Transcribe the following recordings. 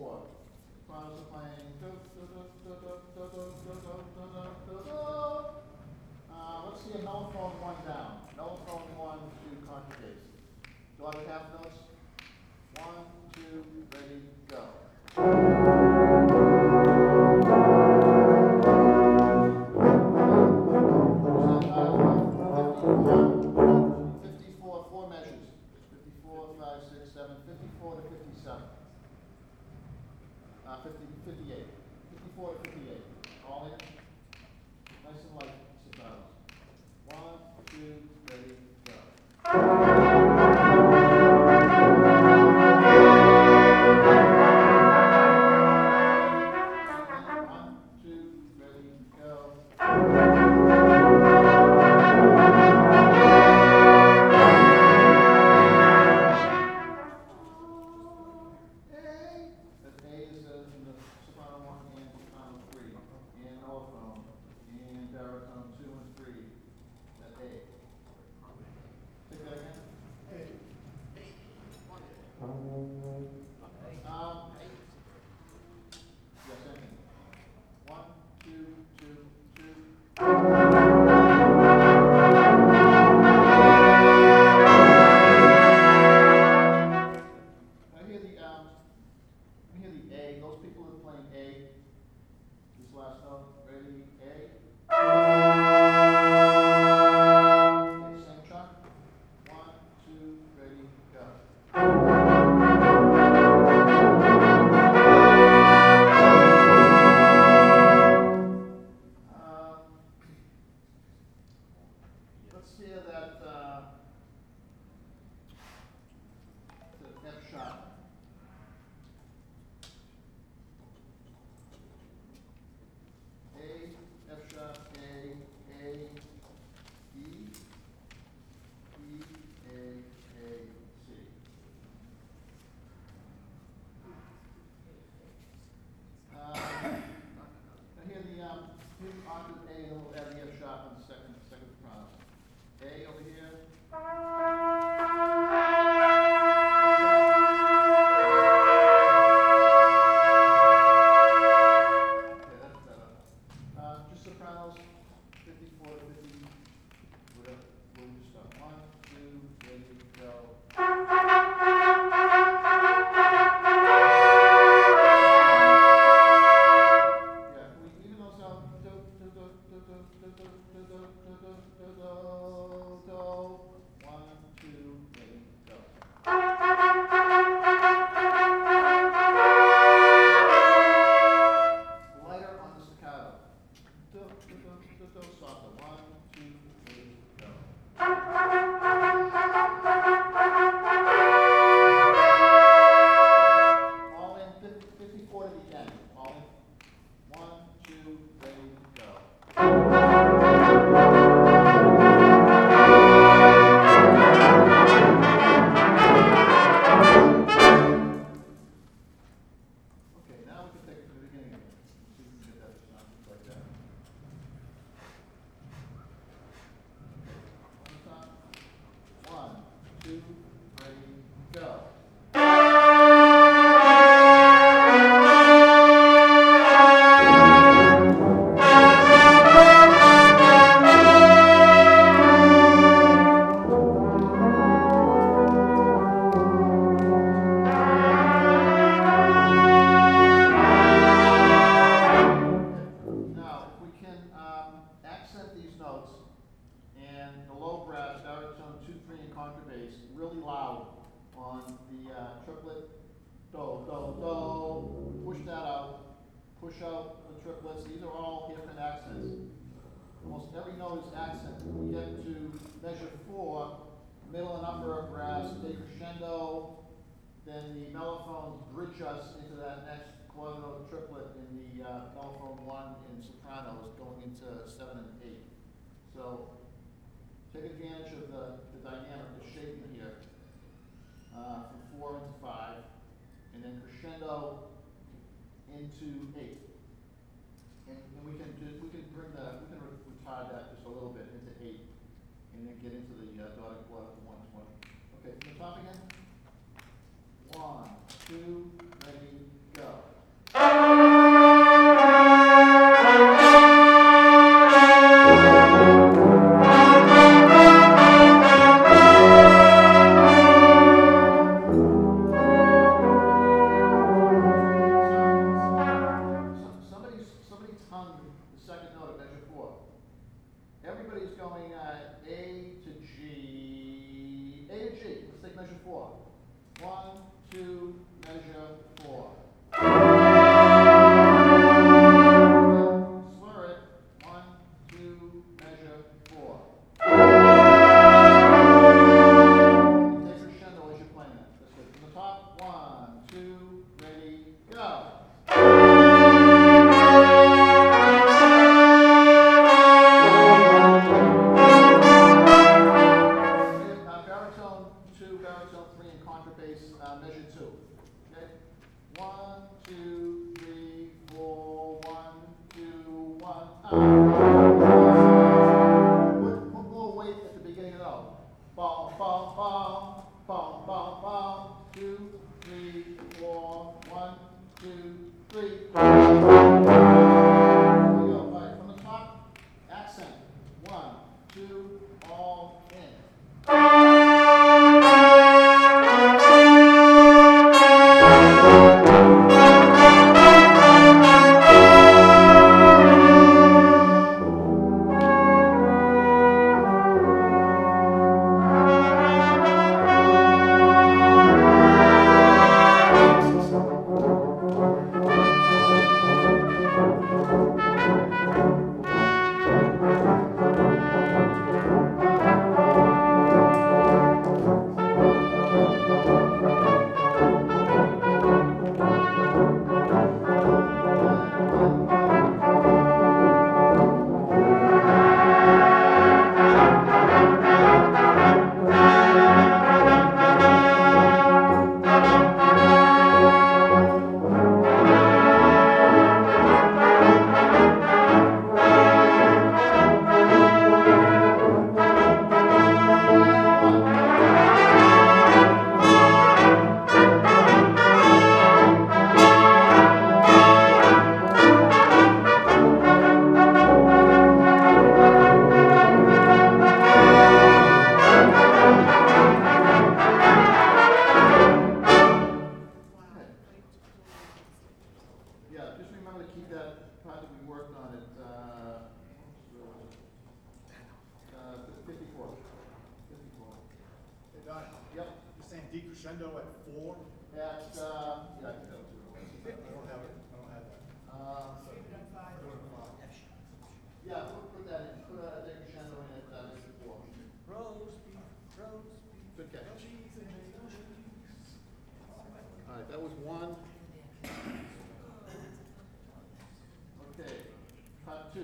4. Sopranos are playing. Let's see a mellophone 1 down. Mellophone 1 to contrabass. Do I have half notes? 1, 2, ready, go. Four measures. 54, 5, 6, 7, 54 to 57. 58. 54 to 58. All in. Nice and light sopranos. 1, 2, ready, go. Then the mellophones bridge us into that next quarter-note triplet in the mellophone 1 in sopranos going into 7 and 8. So take advantage of the dynamic, the shaping here, from 4 into 5, and then crescendo into 8. And we can retard that just a little bit into 8, and then get into the dotted quarter for 120. Okay, from the top again. 1, 2, ready, go. 1, 2, measure 4. Slur it. 1, 2, measure 4. Take crescendo as you're playing it. That's good. From the top, 1, 2, ready, go. Baritone 2, baritone 3, and contrabass measure 2. Okay? 1, 2, 3, 4, 1, 2, 1. Put more weight at the beginning of the note. Bum, bum, bum, bum, bum, bum. 2, 3, 4, 1, 2, 3. There you go. All right, from the top, accent. 1, 2, all in. Yeah, just remember to keep that project we worked on at, 54. 54. Hey, Don, Yep. you're saying decrescendo at 4? At, yeah, I can go to I don't have it, I don't have that. Yeah, put that in, put a decrescendo in at, 54. Roast beef, Good catch. cheese and All right, that was one. Okay, part 2.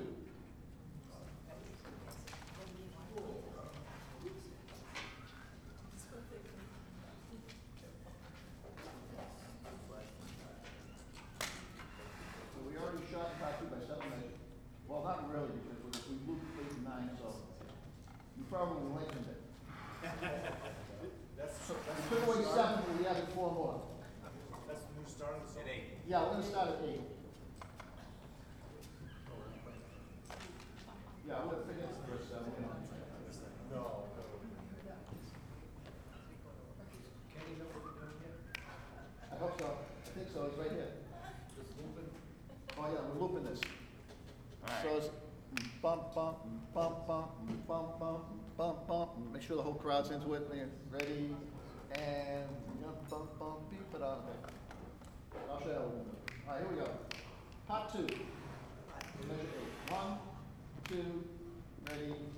So we already shot part 2 by 7 minutes. Well, not really, because we moved to 9, so you probably lengthened it. That's We took away 7, but we added 4 more. That's the new start of the song? Yeah, we're gonna start at 8. Yeah, we'll finish the first 7, you know. No. I hope so. I think so. It's right here. Oh yeah, we're looping this. So it's bump, bump, bump, bump, bump, bump, bump, bump. Make sure the whole crowd's into it. Ready? And bump, bump, beep it on. I'll show you how we're doing it. All right, here we go. Part 2. Measure 8. 1, 2, ready.